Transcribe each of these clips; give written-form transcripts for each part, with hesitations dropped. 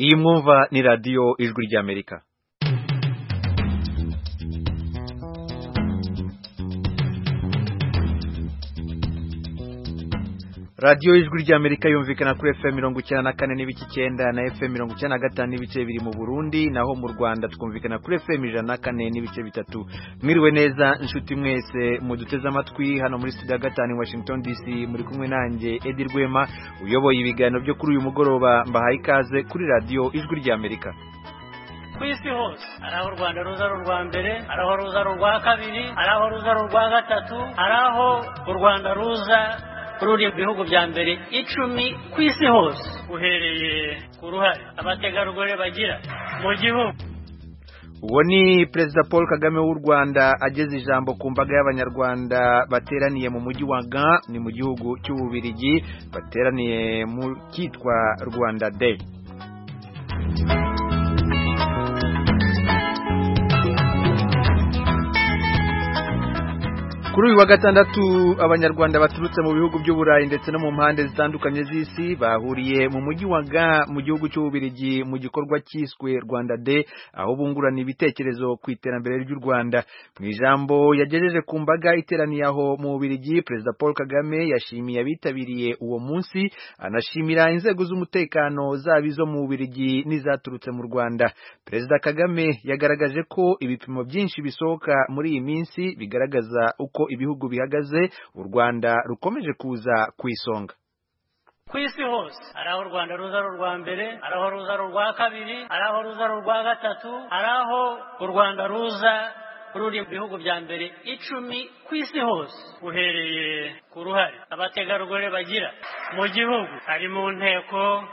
Iyi mwumva ni radio Ijwi ry'Amerika. Radio Ijwi ry'Amerika yumvikana kuri FM 94 n'ibice 9 na FM 95 n'ibice biri mu Burundi, naho mu Rwanda twumvikana kuri FM 104 n'ibice 3. Mwiriwe neza inshuti mwese muduteze amatwi hano muri studio gatanu Washington DC, muri kumwe nanjye Edi Rwema uyoboye ibiganiro byo kuri uyu mugoroba. Mbahaye ikaze kuri radio Ijwi ry'Amerika. Kwisi hose araho Rwanda ruza rwa mbere, araho ruza rwa kabiri, araho ruza rwa gatatu, araho u Rwanda ruza ruri bihugu bya mbere 10 kwisi hose, uhereye ku ruhare abategarugori bagira mu gihugu. Uwo ni Perezida Paul Kagame w'u Rwanda ageze ijambo ku mbaga y'Abanyarwanda bateraniye mu mujyi wa Gand, ni mu gihugu cy'Ububirigi, bateraniye mu kitwa Rwanda Day. Kuri uyu wa gatandatu Abanyarwanda baturutse mu bihugu by'Uburayi ndetse no mu mpande zitandukanye z'isi bahuriye mu mujyi wa Gand mu gihugu cy'Ububirigi mu gikorwa cyiswe Rwanda Day, aho bungurana ibitekerezo ku iterambere ry'u Rwanda. Mu ijambo yagejeje ku mbaga iteraniye aho mu Ububirigi, Perezida Paul Kagame yashimiye abitabiriye uwo munsi, anashimira inzego z'umutekano zaba izo mu Ububirigi n'izaturutse mu Rwanda. Perezida Kagame yagaragaje ko ibipimo byinshi bisohoka muri iyi minsi bigaragaza uko ibihugu bihagaze, u Rwanda rukomeje kuza ku isonga. Kwisi hose araho u Rwanda ruza rwa mbere, araho ruza rwa kabiri, araho ruza rwa gatatu, araho u Rwanda ruza ruri bihugu bya mbere 10 kwisi hose, uhereye ku ruhare abategarugori bagira mu gihugu, ari mu nteko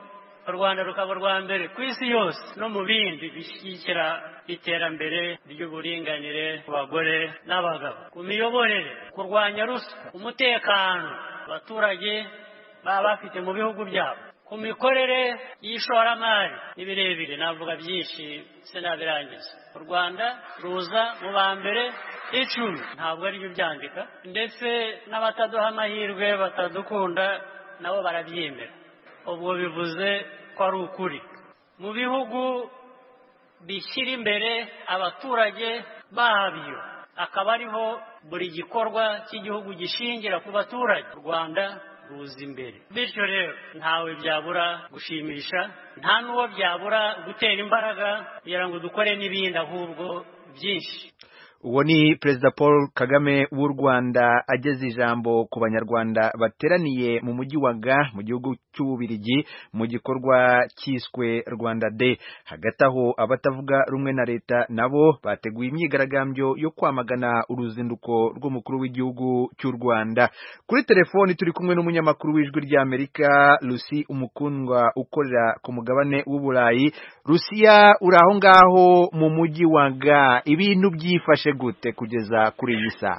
u Rwanda rukaba rwa mbere kwisi yose no mu bindi bishyigikira iterambere ry'uburinganire ku bagore n'abagabo, ku miyoborere, kurwanya ruswa, umutekano abaturage baba bafite mu bihugu byabo, ku mikorere y'ishoramari n'ibirebire, navuga byinshi sinabirangiza. U Rwanda ruza mu ba mbere 10, ntabwo ari byo byandika, ndetse n'abataduha amahirwe batadukunda nabo barabyemera. Ubwo bivuze ko ari ukuri. Mu bihugu bishyira imbere abaturage babyo, akaba ariho buri gikorwa cy'igihugu gishingira ku baturage, u Rwanda ruza imbere. Bityo rero ntawe byabura gushimisha, nta n'uwo byabura gutera imbaraga kugira ngo dukore n'ibindi, ahubwo byinshi. Uwo ni Perezida Paul Kagame w'u Rwanda ageze ijambo ku Banyarwanda bateraniye mu mujyi wa Gand mu gihugu cy'Ububirigi mu gikorwa cyiswe Rwanda Day. Hagati aho abatavuga rumwe na leta nabo bateguye imyigaragambyo yo kwamagana uruzinduko rw'umukuru w'igihugu cy'u Rwanda. Kuri telefoni turi kumwe n'umunyamakuru w'Ijwi ry'Amerika Lucy Umukundwa ukorera ku mugabane w'Uburayi. Lucia, uraho ngaho mu mujyi wa Gand, ibintu byifashe gute kugeza kuri iyi saha?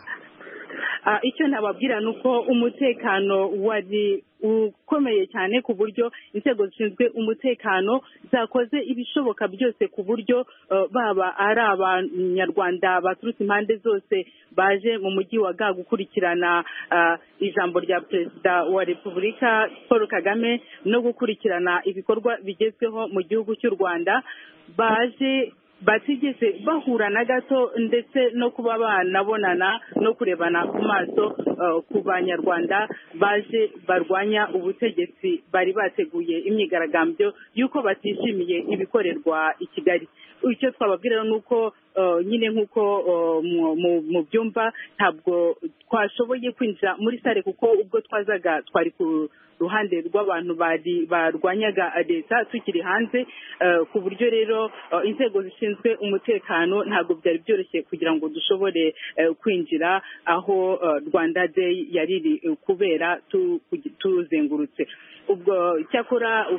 Icyo nababwira nuko umutekano wari ukomeye cyane, ku buryo inzego zishinzwe umutekano zakoze ibishoboka byose ku buryo baba ari Abanyarwanda baturutse impande zose baje mu mujyi wa Gand gukurikirana ijambo rya Perezida wa Repubulika Paul Kagame no gukurikirana ibikorwa bigezweho mu gihugu cy'u Rwanda, baje batigeze bahura na gato, ndetse no kuba banabonana no kurebana ku maso ku Banyarwanda baje barwanya ubutegetsi bari bateguye imyigaragambyo y'uko batishimiye ibikorerwa i Kigali. Icyo twababwira nuko nyine nk'uko mu byumba ntabwo twashoboye kwinjira muri sare, kuko ubwo twazaga twari ku ruhande rw'abantu barwanyaga leta tukiri hanze, ku buryo rero inzego zishinzwe umutekano ntabwo byari byoroshye kugira ngo dushobore kwinjira aho Rwanda Day yariri kubera tuzengurutse. Ubwo cyakora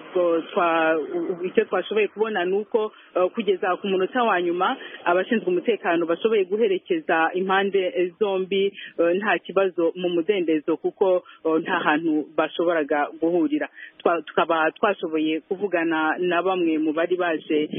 icyo twashoboye kubona nuko kugeza ku munota wa nyuma abashinzwe umutekano bashoboye guherekeza impande zombi nta kibazo mu mudendezo, kuko nta hantu bashoboraga bakundaga guhurira. Tukaba twashoboye kuvugana na bamwe mu bari baje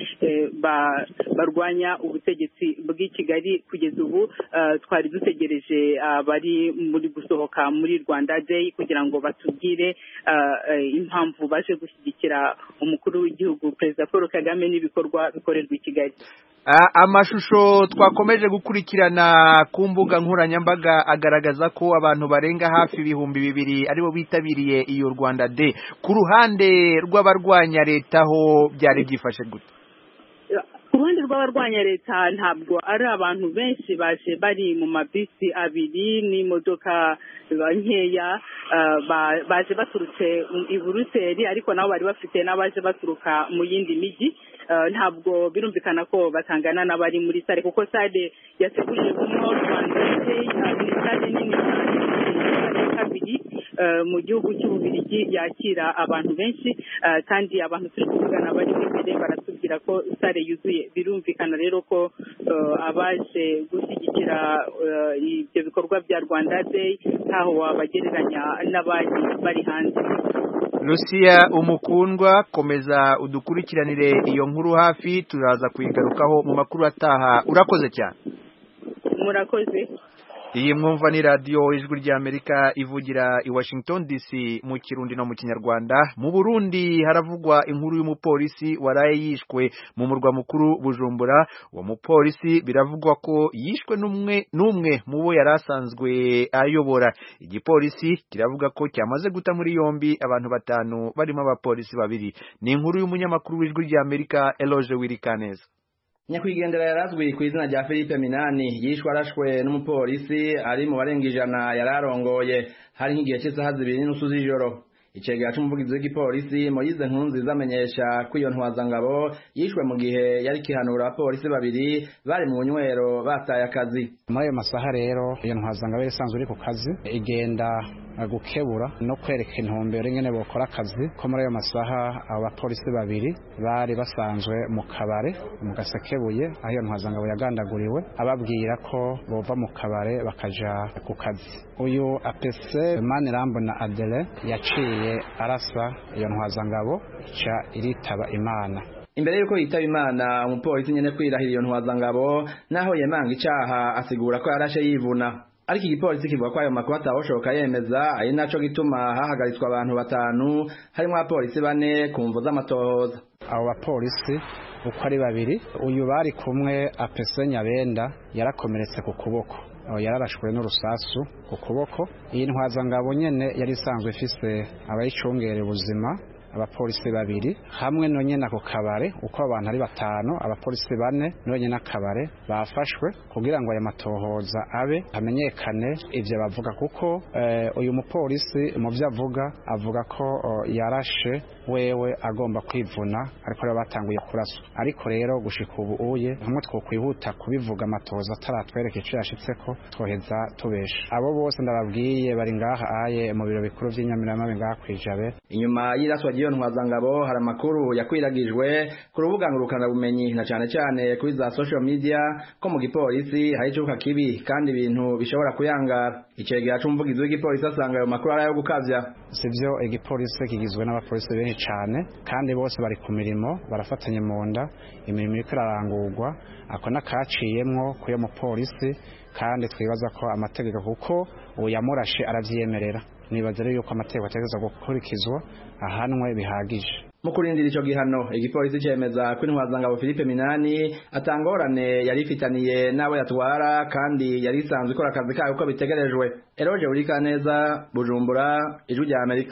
barwanya ubutegetsi bw'i Kigali. Kugeza ubu twari dutegereje bari muri gusohoka muri Rwanda Day kugira ngo batubwire impamvu baje gushyigikira umukuru w'igihugu Perezida Paul Kagame n'ibikorwa bikorerwa i Kigali. Amashusho twakomeje gukurikirana ku mbuga nkoranyambaga agaragaza ko abantu barenga hafi 2,000 aribo bitabiriye iyo Rwanda Day. Ku ruhande rw'abarwanya leta ho byari byifashe gute? Ku ruhande rw'abarwanya leta ntabwo ari abantu benshi baje bari mu mabisi abiri n'imodoka nkeya, baje baturutse i Buruseli ariko nabo bari bafite n'abaje baturuka mu yindi miji. Ntabwo birumvikana ko batangana n'abari muri sare kuko sare yateguriwe mu Rwanda Day ni sare nini kabiri mu gihugu cy'Ububiligi yakira abantu benshi, kandi abantu turi kuvugana bari imbere baratubwira ko sare yuzuye. Birumvikana rero ko abaje gushyigikira ibyo bikorwa bya Rwanda Day ntaho wabagereranya n'abandi bari hanze. Lucia Umukundwa, komeza udukurikiranire iyo nkuru hafi, turaza kuyigarukaho mu makuru ataha. Urakoze cyane. Murakoze. Iyi mwumva ni radio Ijwi ry'Amerika ivugira i Washington DC mu Kirundi no mu Kinyarwanda. Mu Burundi haravugwa inkuru y'umupolisi waraye yishwe mu murwa mukuru Bujumbura. Uwo mupolisi biravugwa ko yishwe n'umwe mu bo yarasanzwe ayobora. Igipolisi kiravuga ko cyamaze guta muri yombi abantu 5 barimo abapolisi 2. Ni inkuru y'umunyamakuru w'Ijwi ry'Amerika Eloge Wirikaneza. Nyakwigendera yarazwi ku izina rya Philippe Minani yishwe arashwe n'umupolisi ari mu barenga 100 yararongoye hari nk'igihe cy'isaha 2:30 z'ijoro. Icegera c'umuvugizi w'igipolisi Moise Nkunziza amenyesha ko iyo ntwazangabo yishwe mu gihe yari kihanura abapolisi 2 bari mu nywero bataye akazi. Muri ayo masaha rero iyo ntwazangabo isanzwe iri ku kazi igenda gukebura no kwereka intumbero ingene bokora akazi ko muri ayo masaha abo bapolisi 2 bari basanzwe mu kabare mu Gasekebuye aho iyo ntwazangabo yagandaguriwe ababwira ko bova mu kabare bakaja ku kazi. Uyu APC Manirambona Adele yaciye arasa iyo ntwazangabo ica iritaba Imana. Imbere yuko yitaba Imana umupolisi nyene kwirahira iyo ntwazangabo naho yemanga icaha asigura ko yarashe yivuna. Ariko igipolisi kivuga ko ayo makuru atawoshoka yemeza ari naco gituma hahagaritswe abantu 5 harimo abapolisi 4 ku mvo z'amatohoza. Abo bapolisi uko ari 2 uyu bari kumwe APC Nyabenda yarakomeretse ku kuboko, yararashwe n'urusasu ku kuboko. Iyi ntwazangabo nyene yari isanzwe ifise abayicungera ubuzima abapolisi 2 hamwe no nyene ako kabare uko abantu ari 5 abapolisi 4 no nyene akabare bafashwe kugira ngo aya matohoza abe amenyekane ivyo bavuga kuko uyu mupolisi mu byo avuga ko yarashe wewe agomba kwivuna ariko rero batanguye kuraswa. Ariko rero gushika ubu uye hamwe twokwihuta kubivuga amatohoza ataratwereka ico yashitseko twoheza tubesha. Abo bose ndababwiye bari ngaha aye mu biro bikuru vy'Inyamirama ngaha kwijabe. Inyuma y'iraswa iyo ntwazangabo hari amakuru yakwiragijwe ku rubuga ngurukana bumenyi na cyane kuri za social media ko mu gipolisi hari icuka kibi kandi ibintu bishobora kuyangara. Icegera c'umuvugizi w'igipolisi asanga ayo makuru ari ayo gukavya. Sivyo, igipolisi kigizwe n'abapolisi benshi cyane kandi bose bari ku mirimo barafatanye mu nda, imirimo iriko irarangurwa ako nakaciyemwo kuyo mupolisi kandi twibaza ko amategeko kuko uyamurashe aravyemerera. Nibaza rero yuko amategeko ategeza gukurikizwa ahanwe bihagije. Mu kurindira ico gihano igipolisi cemeza ko intwazangabo Philippe Minani atangorane yari ifitaniye nabo yatwara kandi yari isanzwe ikora akazi kayo uko bitegerejwe. Eroje Urikaneza, Bujumbura, Ijwi rya Amerika.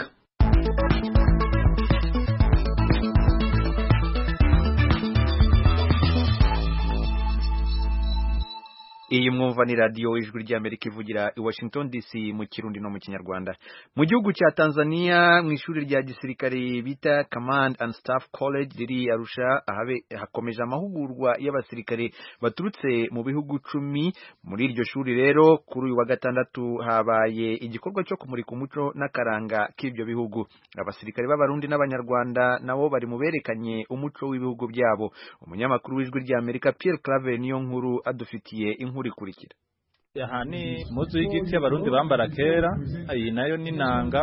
Iyi mwumva ni radio Ijwi ry'Amerika ivugira i Washington DC mu Kirundi no mu Kinyarwanda. Mu gihugu cya Tanzania mu ishuri rya gisirikare bita Command and Staff College riri Arusha hakomeje amahugurwa y'abasirikare baturutse mu bihugu 10. Muri iryo shuri rero kuri uyu wa gatandatu habaye igikorwa cyo kumurika umuco n'akaranga k'ibyo bihugu. Abasirikare b'Abarundi n'Abanyarwanda nabo bari muberekanye umuco w'ibihugu byabo. Umunyamakuru w'Ijwi ry'Amerika Pierre Claver niyo nkuru adufitiye inkuru ikurikira. aha ni muzu y'igiti abarundi bambara kera, iyi nayo ni nanga,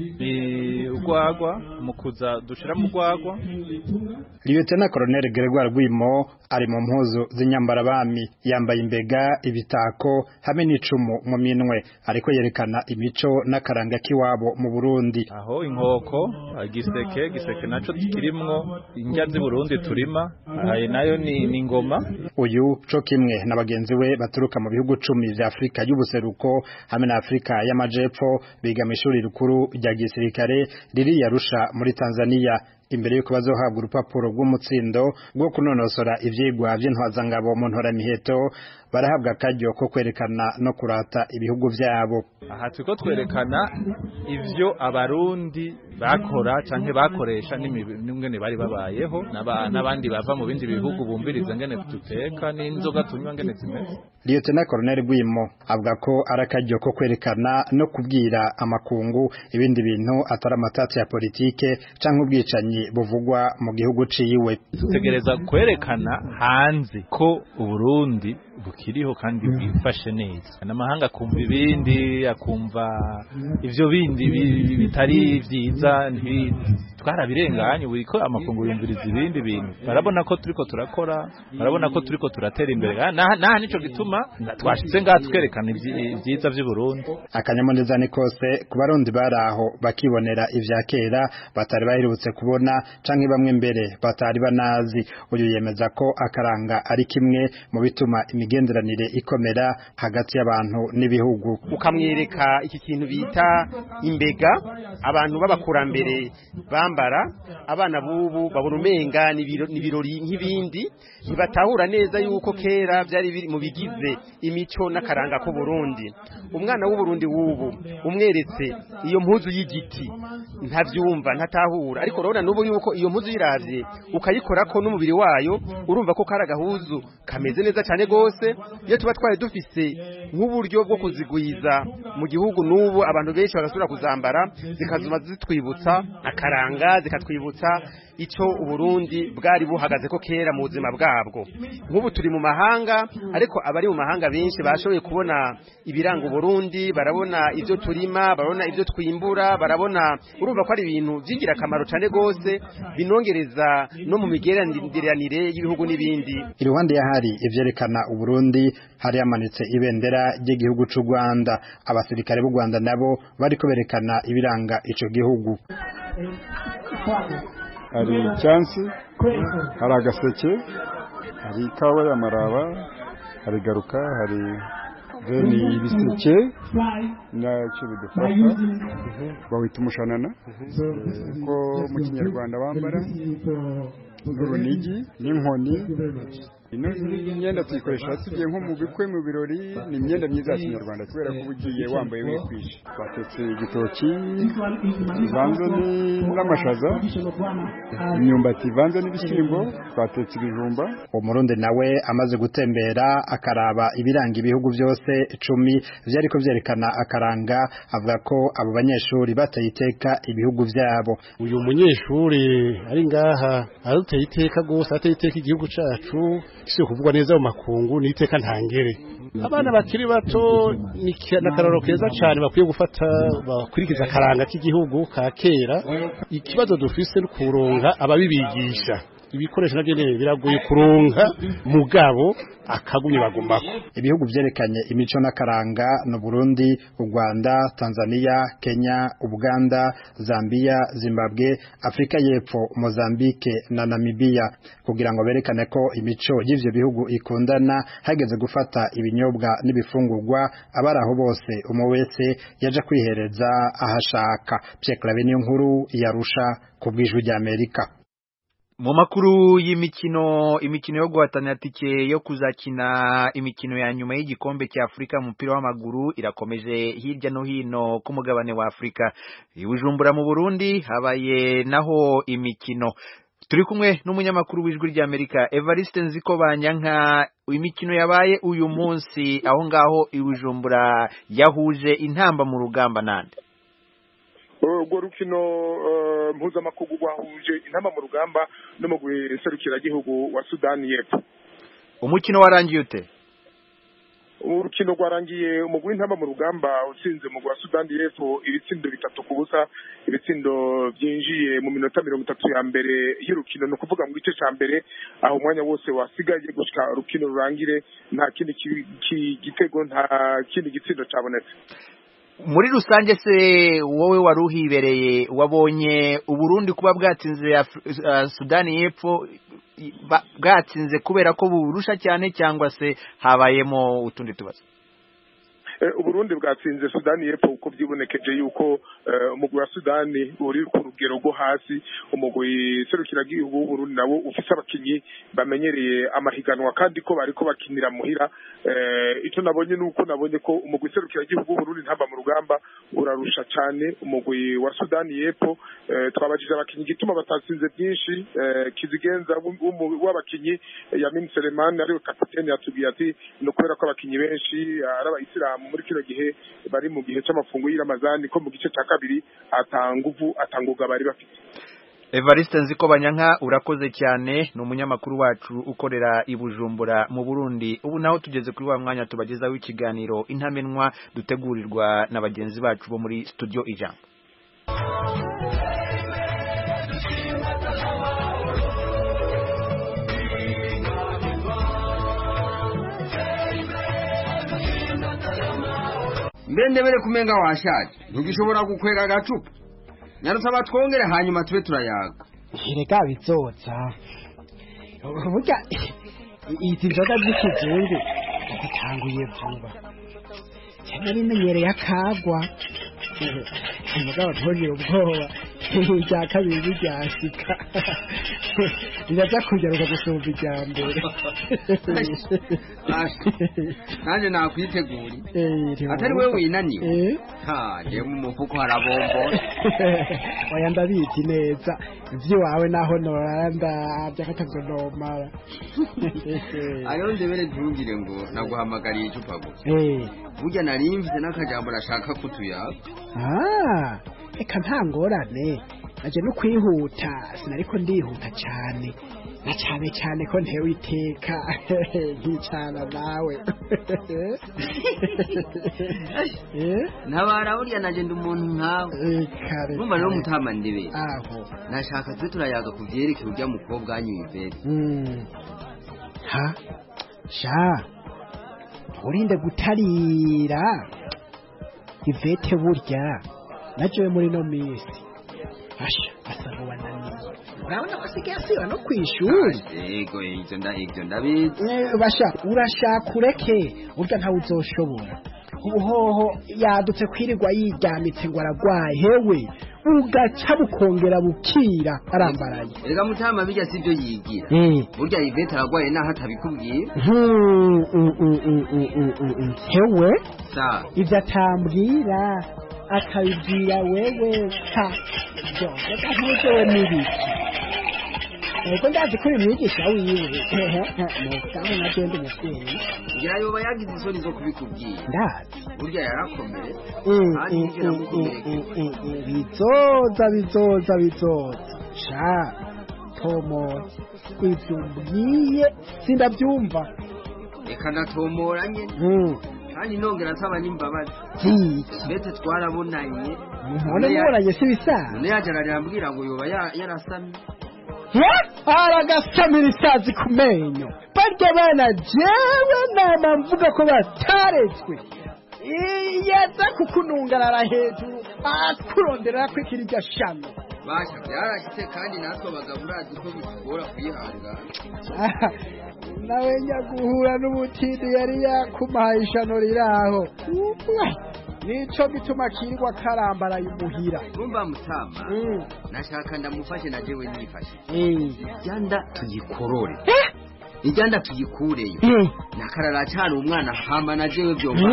ni urwagwa mukuza dushira mu rwagwa. Lieutenant Colonel Gregoire Rwimo ari mu mpuzu z'inyambara bami, yambaye imbega, ibitako hamwe n'icumu mu minwe, ariko yerekana imico n'akaranga kiwabo mu Burundi. Aho inkoko, giseke naco kirimwo indya z'i Burundi turima, ayi nayo ni ngoma. Uyu co kimwe na bagenzi we baturuka mu bihugu 10 vya Afrika y'ubuseruko hamwe na Afrika y'amajepfo biga mu ishuri rikuru rya gisirikare riri Arusha muri Tanzania. Imbere yuko bazohabwa urupapuro rw'umutsindo rwo kunonosora ivyigwa vy'intwazangabo mu ntoramiheto, barahabwa akaryo ko kwerekana no kurata ibihugu vyabo. Aha turiko twerekana ivyo abarundi bakora canke bakoresha n'ingene bari babayeho, n'abandi bava mu bindi bihugu bumviriza ngene tuteka n'inzoga tunywa ngene zimeze. Lieutenant Colonel Rwimo avuga ko arakaryo ko kwerekana no kubwira amakungu ibindi bintu atari amatati ya politike canke ubwicanyi buvugwa mu gihugu ciwe. Tutegereza kwerekana hanze ko Uburundi bukiriho kandi bwifashe neza, n'amahanga kumva ibindi, akumva ivyo bindi bitari vyiza, twarabirenganye buriko amakungu yumviriza ibindi bintu, barabona ko turiko turakora, barabona ko turiko turatera imbere, naha nico gituma twashitse ngaha twerekana ivyiza vy'u Burundi. Akanyamuneza ni kose ku barundi baraho bakibonera ivya kera batari baherutse kubona canke bamwe mbere batari banazi. Uyu yemeza ko akaranga ari kimwe mu bituma imigenderanire ikomera hagati y'abantu n'ibihugu. Ukamwereka iki kintu bita imbega, abantu b'abakurambere bambara, abana bubu babona umenga n'ibirori nk'ibindi, ntibatahura neza yuko kera byari biri mu bigize imico n'akaranga ko Burundi. Umwana w'u Burundi wubu umweretse iyo mpuzu y'igiti ntavyumva, ntatahura, ariko urabona nubu yuko iyo mpuzu yiravye ukayikora ko n'umubiri wayo urumva ko kara gahuzu kameze neza cyane gose. Iyo tuba twari dufise nk'uburyo bwo kuzigwiza mu gihugu, nubu abantu benshi bagasubira kuzambara, zikazuma zitwibutsa akaranga, zikatwibutsa ico Uburundi bwari buhagaze ko kera mu buzima bwabwo. Nk'ubu turi mu mahanga, ariko abari mu mahanga benshi bashoboye kubona ibiranga Burundi, barabona ivyo turima, barabona ivyo twimbura, barabona, urumva ko ari ibintu vyingira akamaro cyane gose, binongereza no mu migereranire y'ibihugu n'ibindi. Iruhande yahari ivyerekana Uburundi, hari yamanitse ibendera ry'igihugu c'u Rwanda. Abasirikare b'u Rwanda nabo bariko berekana ibiranga ico gihugu. Hari icyansi, hari agaseke, hari ikawa y'amaraba, hari garuka, hari veni ibiseke nacyo bidufasha, bawita umushanana ko mu Kinyarwanda bambara, n'urunigi n'inkoni. Ino imyenda tuyikoresha tugiye nko mu bikwe, mu birori, ni imyenda myiza ya Kinyarwanda kubera ko ugiye wambaye wikwishe. Batetse igitoki bivanze n'amashaza, imyumbati ivanze n'ibishyimbo, batetse ibijumba. Umurundi nawe amaze gutembera akaraba ibiranga ibihugu byose 10 vyariko vyerekana akaranga, avuga ko abo banyeshuri bateye iteka ibihugu vyabo. Uyu munyeshuri ari ngaha aruteye iteka gose, ateye iteka igihugu cacu, kisiyo kuvugwa neza mu makungu, n'iteka ntangere. Abana bakiri bato ni nakararo keza cyane bakwiye gufata, bakurikiza akaranga k'igihugu ka kera. Ikibazo dufise no kuronga ababibigisha, ibikoresho navyo biragoye kuronka, mugabo akagumye bagumako. Ibihugu vyerekanye imico n'akaranga no Burundi, u Rwanda, Tanzania, Kenya, Uganda, Zambia, Zimbabwe, Afrika y'Epfo, Mozambique na Namibia, kugira ngo berekane ko imico y'ivyo bihugu ikundana. Hageze gufata ibinyobwa n'ibifungurwa, abaraho bose umwe wese yaje kwihereza ahashaka. Pierre Claver niyo nkuru yarusha ku bw'ijwi rya Amerika. Mu makuru y'imikino yo guhatanira tike yo kuzakina imikino ya nyuma y'igikombe cya Afrika mu mupira w'amaguru irakomeje hirya no hino ku mugabane wa Afrika. Ibujumbura mu Burundi habaye naho imikino. Turi kumwe n'umunyamakuru w'ijwi rya Amerika Evariste Nzikobanyanka. Imikino yabaye uyu munsi aho ngaho Ibujumbura yahuje intamba mu rugamba nande. Urwo rukino mpuzamakungu rwahuje intama mu rugamba no mu guserukira igihugu wa Sudani y'Epfo. Umukino warangiye ute? urukino rwarangiye umugwi w'intamba mu rugamba utsinze umugwi wa Sudani y'Epfo ibitsindo 3-0 ibitsindo byinjiye mu minota 30 ya mbere y'urukino no kuvuga mu gice cya mbere aho umwanya wose wasigaye gushika urukino rurangire nta kindi gitego nta kindi gitsindo cyabonetse. Muri rusange se wowe waruhibereye wabonye Uburundi kuba bwatsinze Sudani y'Epfo bwatsinze kubera ko burusha cyane cyangwa se habayemo utundi tubazo? Uburundi bwatsinze Sudani y'Epfo uko byibonekeje yuko umugwi wa Sudani uri ku rugero rwo hasi, umugwi serukiragihugu w'Uburundi nawo ufise abakinyi bamenyereye amahiganwa kandi ko bariko bakinira muhira. Icyo nabonye nuko nabonye ko umugwi serukiragihugu w'Uburundi ntamba mu rugamba urarusha cyane umugwi wa Sudani y'Epfo. Twabajije abakinyi gituma batatsinze byinshi, kizigenza w'abakinyi Yamin Selemani ariwe kapiteni yatubwiye ati no kubera ko abakinyi benshi ari abayisilamu muri kino gihe bari mu gihe cy'amafungo y'Ramazani ko mu gice cya kabiri atanguga bari bafite. Evariste Nzikobanyanka urakoze cyane, ni umunyamakuru wacu ukorera i Bujumbura mu Burundi. Ubu naho tugeze kuri wa mwanya tubagezaho ikiganiro intamenwa dutegurirwa na bagenzi bacu bo muri studio Ijambo. Mbere kumenga washaje ntugishobora gukwega agacupa nyarusaba twongere hanyuma tube turayaga. Reka bizoza burya izi nzoga z'ikizungu zitanguye vuba cyane bimenyereye akagwa umugabo ntugire ubwoba ijya kabiri ryashika riraza kugaruka gusumba ijya mbere. Nanjye nakwiteguri atari wewe winaniwe nje mu mufuko harabombo oya ndabizi neza iby'iwawe naho noranda byakatagonomara ayo ndebere ntugire ngo naguhamagariye icupa gusa burya narimvise n'akajambo nashaka kutuyaga. Eka nta ngorane aje no kwihuta sinariko ndihuta cyane na cyane ko ntewe iteka nkicana nawe. Nabara burya naje ndi umuntu nkawe numva rero mutama ndibe aho nashaka twe turayaga kuvyerekeye urya mukobwa anyuye ibere. Ha sha urinde gutarira Ivete burya naje muri no misi asha asaba wananiye urabona basigaye asiba no kwishuri. Yego ivyo ndabizi basha urashaka ureke burya ntawe uzoshobora ubuhoho yadutse kwirirwa yiryamitse ngo aragwaye hewe ugaca bukongera bukira arambaraye. Rega mutama bijya sivyo yigira burya Ivete aragwaye naho atabikubwiye. Hewe sa ivyo atambwira akabibwira wewe ha ntuzewe n'ibiki nuko ndazi ko umwigisha wiwe mukamu na genda umuvyeyi ngira yoba yagize isoni zo kubikubwira ndazi burya yarakomeye bizoza sha tomo ivyumbwiye sindavyumva reka natomora nyene kandi nongera nsaba n'imbabazi. Bete twarabonanye mubonanye si bisa none yajararira ambwira ngo yoba yarasamye aragasamira isazi ku menyo barya bana jewe nama mvuga ko bataretswe yaza kukunungarara hejuru akurondera ko ikirya shano basha byarashitse kandi natwe bagaburazi ko bitugora kwihangana. Nawe nyaguhura n'ubutindi yari yakumaye ishano riraho nico gituma kirirwa karambara imuhira. Urumva mutama nashaka ndamufashe na jewe nifashe iryanda tuyikorore iryanda tuyikureyo nakarara cyane umwana hama na jewe byomba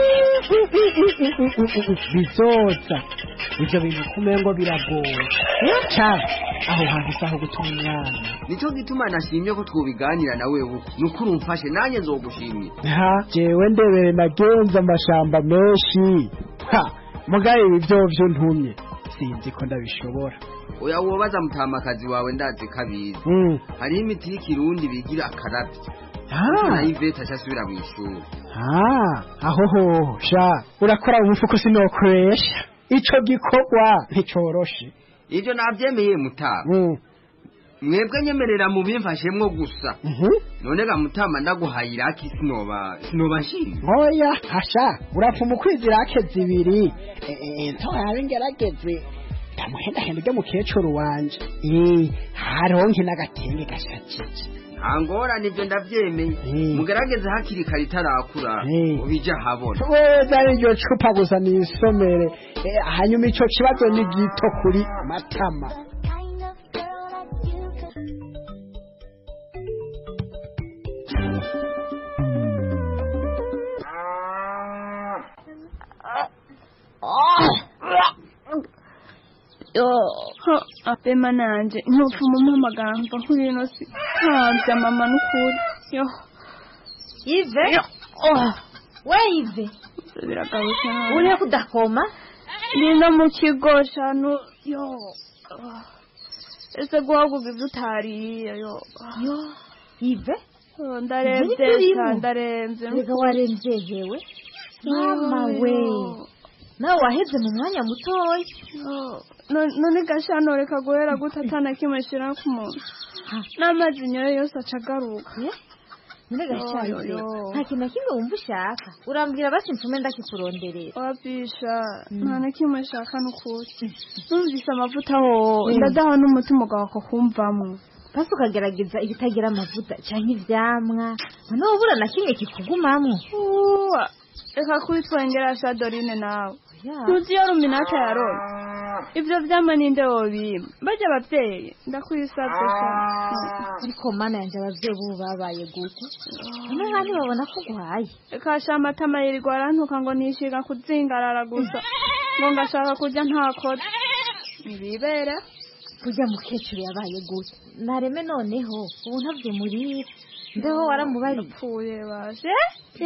bizoza ivyo bintu kumengo biragoye cyane aho hantu saho gutuma umwana nico gituma nashimye ko twobiganira na wewe nukuri umfashe nanye nzogushimye. Jewe ndebere nagenza amashamba menshi mugaye ibyo byo ntumye sinzi ko ndabishobora. Oya wobaza mutamakazi wawe ndazi kabizi hariho imiti y'ikirundi bigira akarabye na Ivete ashasubira mu ishuri. Aho ho sha urakora umufuko sinokoresha ico gikorwa nticoroshe. Ivyo navyemeye Mutama. Mwebwe nyemerera mu bimfashemwo gusa. None ga Mutama ndaguhaye iraki sinoba nshimye. Oya hasha urapfa mu kwizira ake zibiri. Ntoya bingeragezwe. Tamuhenda ryo mukecuru wanje. Haronke n'agatenge gashakije. Angora nivyo ndavyemeye. Mugerageze hakiri kare tarakura. Ubija habona. Weza iryo cupa gusa nisomere. Hanyuma ico kibazo ni gito kuri Matama. Apema nanje ntupfuma umpamagara mva kuri ino si ntabya mama n'ukuri Ive we Ive biragarutse uriye kudakoma ndino mu kigo shanu ese guhaguga ibyo utariye Ive ndarenze rega warenze yewe mama we nawe waheze mu mwanya mutoya none gashano reka guhera gutatana kimwe shira ku muntu n'amazi nyoyo yose acagaruka none gashano nta kintu kimwe wumva ushaka urambwira basi ntume ndakikuronderera wabisha nta na kimwe shaka n'ukuri numvise amavuta ho ndadaha n'umutima ugako kumvamwo basi ukagerageza ibitagira amavuta cyangwa ivyamwa none ubura na kimwe kikugumamwo reka kwitwengera sha Dorine nawe tuzi yo ruminata yaroye ivyo vyama ninde wobima baje abavyeyi ndakwisabye sha ariko mana yanje abavyeyi bubu babaye gute none hano babona ko guhaye reka sha Matama yirirwa arantuka ngo nishiga kuzingarara gusa ngo ngashaka kurya ntakoze ibibera kurya mukecuru yabaye gute nareme noneho ubu ntavyo murira mbeho waramubariye pfuye baje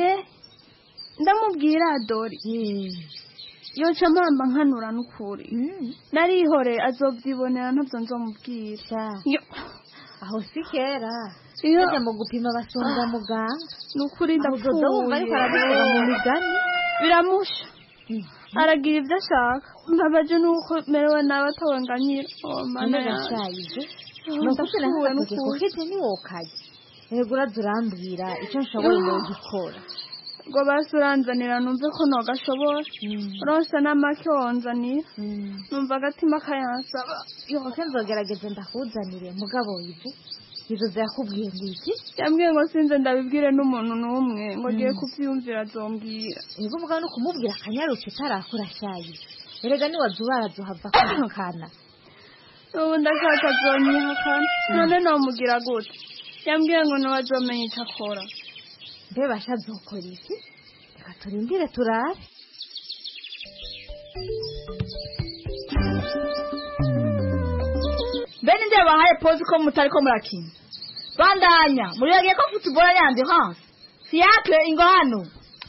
ndamubwira Dori yoca mpamba nkanura n'ukuri narihore azovyibonera ntavyo nzomubwira aho si kera iyo mu gupima basonga muganga n'ukuri ndapfuye ariko arabivuga mu migani biramusha aragira ivyo ashaka nkabaje nuko merewe nabatawanganyira mana yashayije nokufuna n'ukuri ni wokaje ego urazurambwira icyo nshoboye mu gikora ngo basuranzanira numve ko nogashobora ronse n'amake wonzanira numva agatima kayansaba yoke nzogerageza ndakuzanire mugabo Ive izo zakubwiye ngiki yambwiye ngo sinze ndabibwire n'umuntu n'umwe ngo giye kuvyumvira zombwira ego mugabo no kumubwira akanyaruka itarakura shayi erega ni wazubara zohava kwikana ubu ndashaka zonyihakana none nomugira gute yambwiye ngo ntiwazomenya icyo akora mbe bashazokora iki reka turindire turabe bene nde bahaye pose ko mutari ko murakina bandanya muri yagiye ko football yanze hanze fiacre ingo hano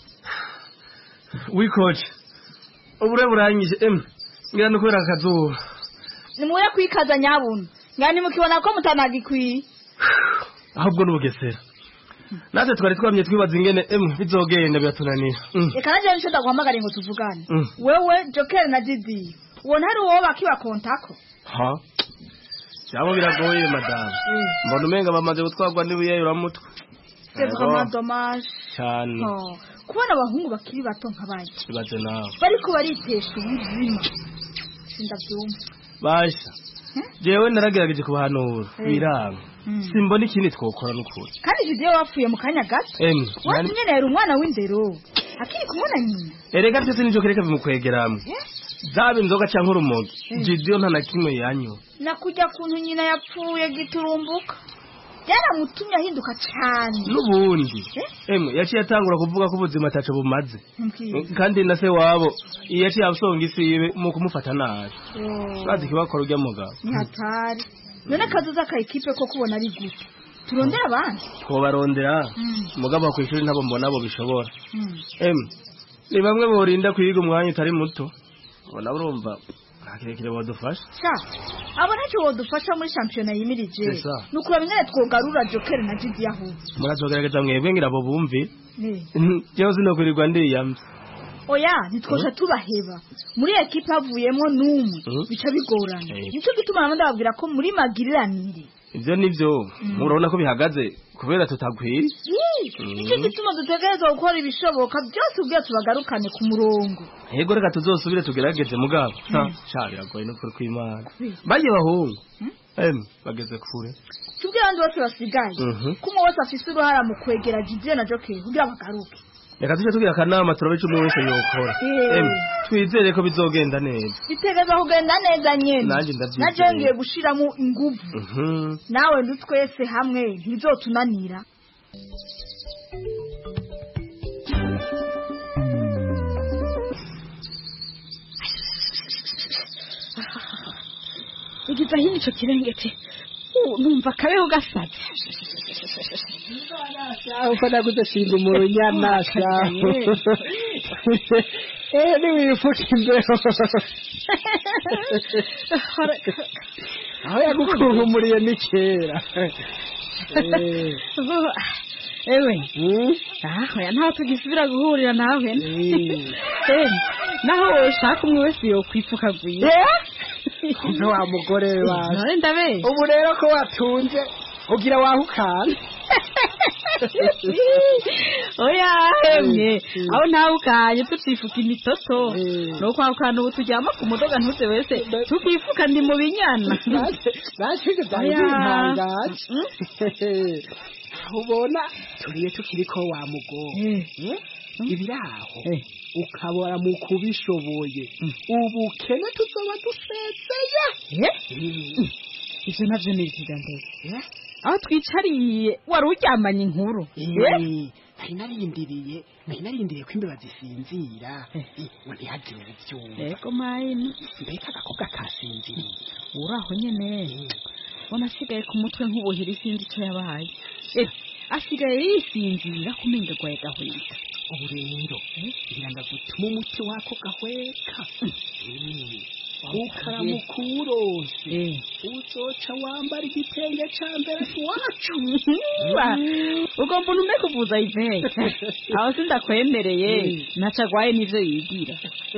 wikoje ubure buranyije ngira no kubera akazuba nimuye kwikaza nyabuntu ngani mukibona ko mutanagikwiye ahubwo n'ubugesera natwe twari twamye twibaza ingene bizogenda biratunanira reka naje nisho ndaguhamagara ngo tuvugane wewe Joker na Didi ubona hari uwo bakiba kontako cyabo biragoye madame mbona umenga bamaze gutwarwa n'ibuye uramutwe c'est vraiment dommage cyane kubona abahungu bakiri bato nk'abandi bibaze nawe bariko baritesha ubuzima sindabyumva basha jewe naragerageje kubahanura biranga simbona ikindi twokora n'ukuri kandi video wapfuye mu kanya gato nyene yari umwana w'indero akiri kumona nyina erega byose nijo kereka bimukwegeramwe zabe inzoga canke urumogi Gideon nta na kimwe yanyo nakujya kuntu nyina yapfuye giturumbuka byaramutumye ahinduka cyane n'ubundi yaciye atangura kuvuga ko ubuzima ataco bumaze kandi na se wabo yaciye abusonga isi yiwe mu kumufata nabi bazi kibakora urya mugabo nyatari none kazoza ka equipe ko kubona ari gute turondera abandi ko barondera mugabo ku ishuri ntabo mbona abo bishobora ni bamwe borinda kwiga umwanya utari muto ubona urumva kirekire badufasha abo ntacyo badufasha muri shampiyona yimirije nukuraba ingene twogarura Joker na Gigi yaho murazogerageza mwebwe ngira abo bumve jewe sinokurirwa ndiyamye oya nitwosha tubaheba muri ekipa havuyemo numwe bica bigorana nico gituma nabandi babwira ko muri magiriranire ivyo nivyo murabona ko bihagaze kubera tutagwira nico gituma dutegerezwa gukora ibishoboka byose ubwiye tubagarukane ku murongo yego reka tuzosubire tugerageze mugabo biragoye no kuri kw'Imana bagiye bahungu bageze kure tubwira abandi bose basigaye kumwe wese afise uruhara mu kwegera Gigi na Joker kugira bagaruke reka tujye tugira akanama turabe icyo umwe wese yokora twizere ko bizogenda neza bitegeza kugenda neza nyene naje ngiye gushiramo inguvu nawe ndutwese hamwe ntizotunanira igiza hino ico kirengete numva kabeho gasaze ufana kudashinga umunyamasa niwifuka imbeho aho yagukunkumuriye ni kera ewe oya ntaho tugisubira guhurira nawe naho ushaka umwe wese yokwipfukaguye kumbe wa mugore wawe ndabe ubu rero ko watunze ugira wahukana oya hemwe aho ntawukanye tucifuka imitoto no kwahukana ubu tujyama ku mudoga ntutse wese tukifuka ndi mu binyana bashije byantangaje ubona turiye tukiriko wa mugore ibiraho ukabora mu kubishoboye ubukene tuzoba dusezeye ivyo navyo ni ikigandeko aho twicariye wari uryamanye inkuru nari narindiriye ko imbeba zisinzira ngo ntihagire ubuvyumva ego mayini mbega agakobwa kasinziriye uraho nyene ubona asigaye ku mutwe nk'ubuhiri sinzi ico yabaye asigaye yisinzira kumenga gwaye gahweka ubu rero ngira ndagutuma umuti wako gahweka ukaramukurose uzoca wambara igitenge ca mbere iwacu ugomba untume kuvuza ivete aho sindakwemereye naca gwaye n'ivyo yigira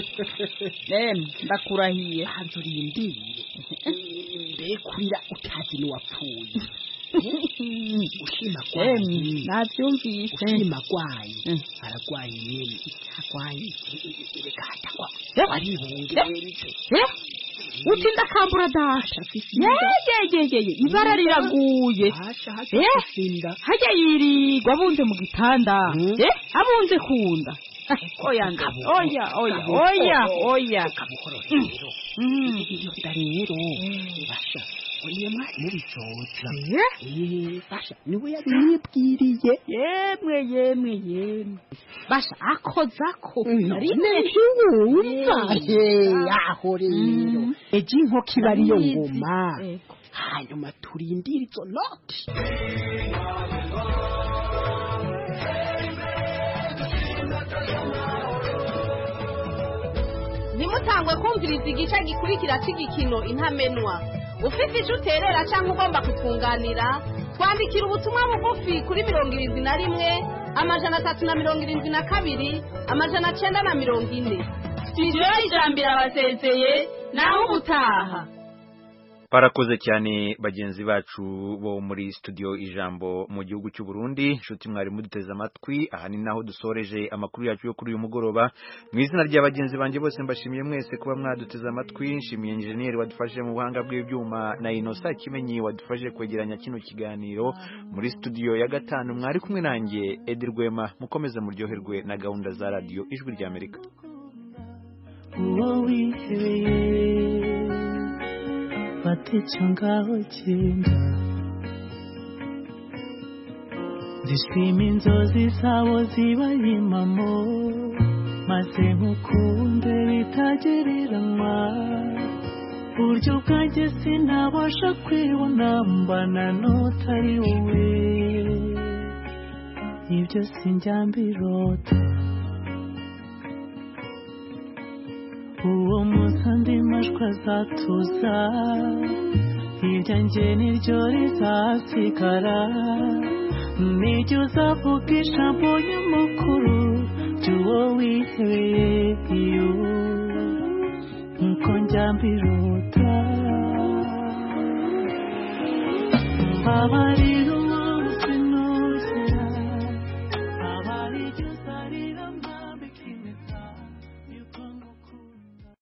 ndakurahiye hanze urindire mbekurira utazi n'uwapfuye ushima gwaye navyumvise ushima gwaye aragwaye nyene aragwaye reka hatagwa warihungirenze utinda kambura dasha yegegegege ibara riraguye hajya yirirwa abunze mu gitanda abunze kunda oya rero basha oya mwari mubizoza basha niwe yabibwiriye yemwe basha akozako ntiwumva aho rero ejo inkoko iba ariyo ngoma hanyuma turindire izo noti ntimutangwe kumviriza igice gikurikira cy'igikino intamenwa ufite icyo uterera cyangwa ugomba kutwunganira twandikira ubutumwa bugufi kuri 71 amajana 372 amajana 940 studio y'ijambiro abasezeye naho ubutaha. Barakoze cyane bagenzi bacu bo muri studio ijambo mu gihugu cy'u Burundi. Nshuti mwari muduteze amatwi, aha ni naho dusoreje amakuru yacu yo kuri uyu mugoroba. Mu izina rya bagenzi banje bose mbashimiye mwese kuba mwaduteze amatwi. Nshimiye engineer wadufashije mu buhanga bw'ibyuma na Inosa Kimenyi wadufashije kwegeranya kino kiganiro. Muri studio ya gatanu mwari kumwe nanjye Edirwema. Mukomeze muryoherwe na gahunda za radio Ijwi rya Amerika. Batechangaho cyenda zishima inzozi zabo zibayimamo maze nkukunde bitagereranywa buryo bwanjye sinabasha kwibona mbana n'utari wowe ibyo sinjya mbirota uwo munsi andi majwi azatuza hirya njye niryo rizasigara nijye uzavuga ijambo nyamukuru ry'uwo wihebeye iyo nkuko njya mbirota abari